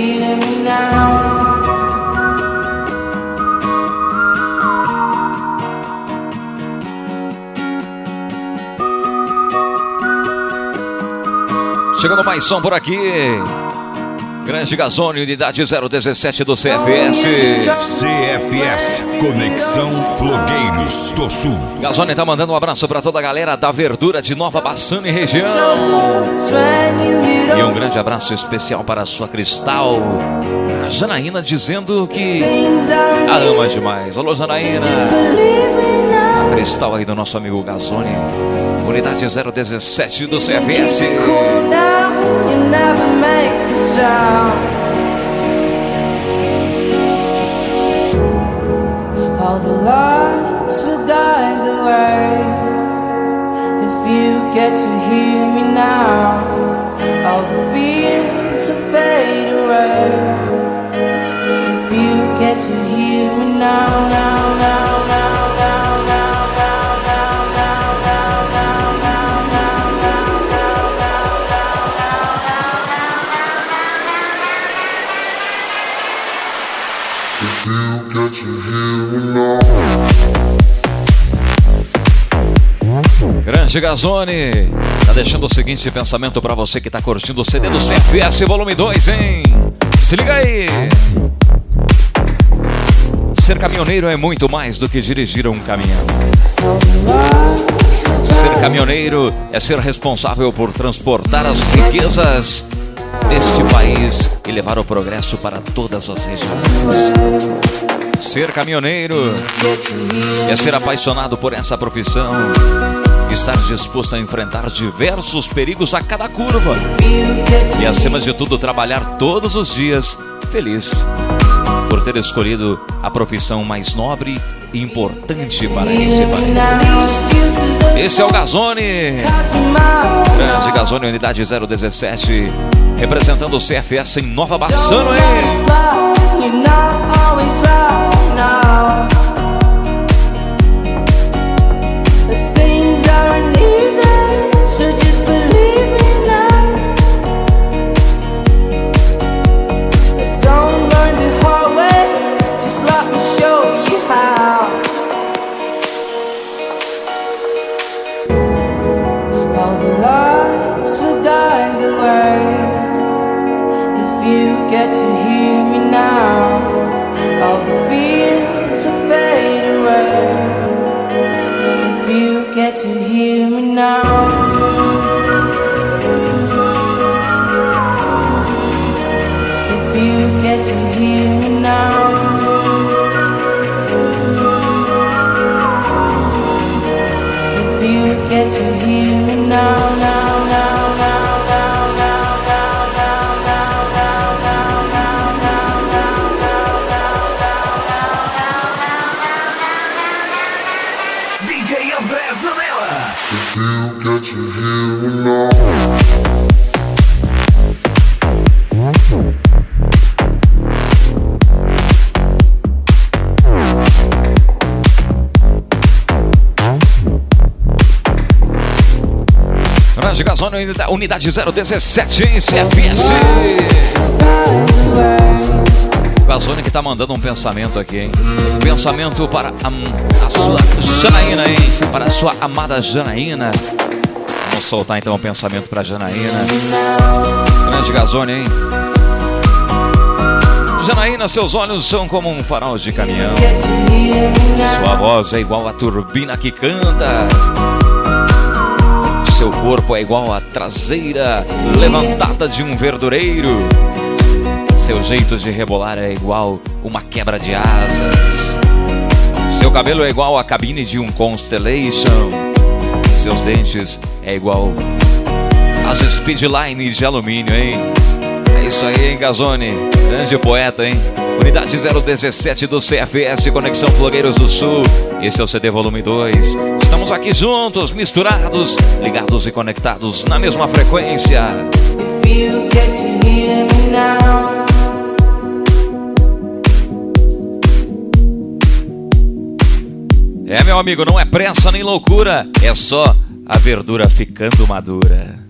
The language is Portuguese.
hear me now? Chegando mais som por aqui. Grande Gazone, unidade 017 do CFS. CFS, Conexão Flogueiros do Sul. Gazone tá mandando um abraço pra toda a galera da Verdura de Nova Bassano e região. E um grande abraço especial para a sua Cristal, a Janaína, dizendo que a ama demais. Alô, Janaína. A Cristal aí do nosso amigo Gazone, unidade 017 do CFS. All the lights will guide the way. If you get to hear me now, all the fears will fade away. If you get to hear me now, now, now, now, now, now, now, now, now, now, now, now, now, now, If you get to hear me now. Grande Gazone tá deixando o seguinte pensamento pra você que tá curtindo o CD do CFS volume 2, hein? Se liga aí! Ser caminhoneiro é muito mais do que dirigir um caminhão. Ser caminhoneiro é ser responsável por transportar as riquezas deste país e levar o progresso para todas as regiões. Ser caminhoneiro é ser apaixonado por essa profissão, estar disposto a enfrentar diversos perigos a cada curva e, acima de tudo, trabalhar todos os dias feliz por ter escolhido a profissão mais nobre e importante para esse país. Esse é o Gazone, grande Gazone, unidade 017, representando o CFS em Nova Bassano, hein? Get to hear me now. All the fears will fade away. If you get to hear me now. If you get to hear me now. If you get to hear me now, now, now, now, now, now. If you get to hear me now. Grande Gazone, unidade 017 em CFS. Gazone que tá mandando um pensamento aqui, hein? Um pensamento para a sua Janaína, hein? Para a sua amada Janaína. Vamos soltar então um pensamento para Janaína. Grande Gazone, hein? Janaína, seus olhos são como um farol de caminhão. Sua voz é igual a turbina que canta. Seu corpo é igual a traseira levantada de um verdureiro. Seu jeito de rebolar é igual uma quebra de asas. Seu cabelo é igual a cabine de um Constellation. Seus dentes é igual as Speedline de alumínio, hein? É isso aí, hein, Gazone? Grande poeta, hein? Unidade 017 do CFS, Conexão Flogueiros do Sul. Esse é o CD volume 2. Estamos aqui juntos, misturados, ligados e conectados na mesma frequência. If you get to hear me now. É, meu amigo, não é pressa nem loucura, é só a verdura ficando madura.